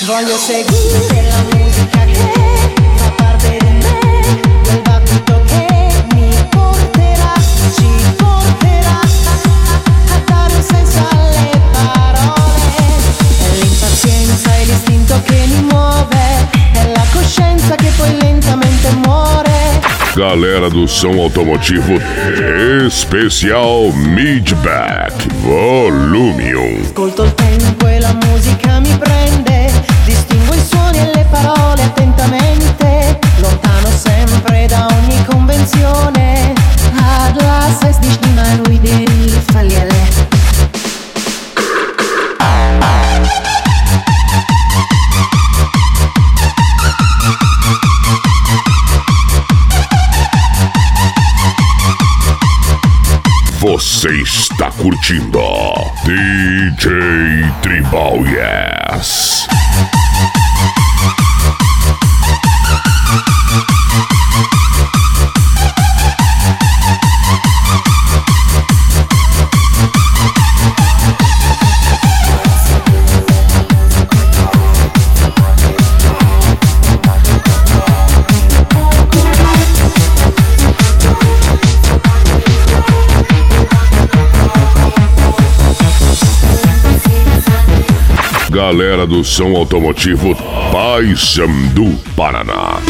Voglio seguire la musica che fa parte di me, quel battito che mi porterà, ci porterà a dare un senso alle parole. È l'impazienza e l'istinto che mi muove, è la coscienza che poi lentamente muore. Galera do som automotivo especial Midback Volume 1. Ascolto il tempo e la musica mi prende, distingo i suoni e le parole attentamente, lontano sempre da ogni convenzione. Atlas es nicht niemand lui deri falliele. Você está curtindo DJ Tribal Yes. Galera do som automotivo Paysandu, Paraná.